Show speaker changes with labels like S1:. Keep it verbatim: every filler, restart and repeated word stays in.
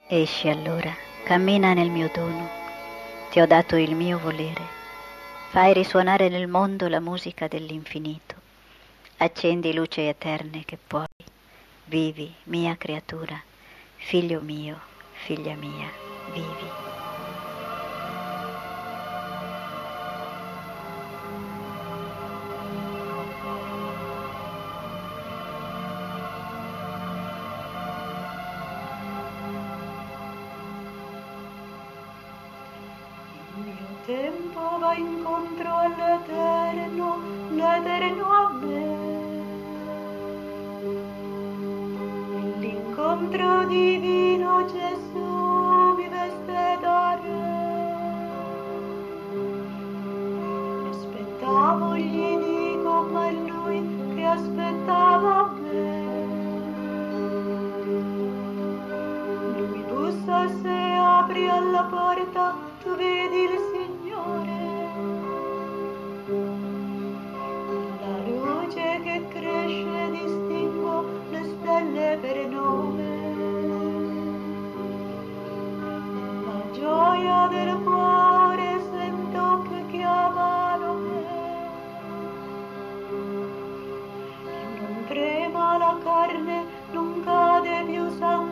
S1: Esci allora, cammina nel mio dono, ti ho dato il mio volere, fai risuonare nel mondo la musica dell'infinito, accendi luci eterne che puoi, vivi, mia creatura, figlio mio, figlia mia, vivi.
S2: Tempo va incontro all'eterno, l'eterno a me. Nell'incontro divino Gesù mi veste da re. Aspettavo, gli dico, ma è lui che aspettava me. Lui bussa, se apri alla porta, tu vedi il Signore. La luce che cresce distingo le stelle per nome. La gioia del cuore sento che chiamano me. Che non trema la carne, non cade più sangue.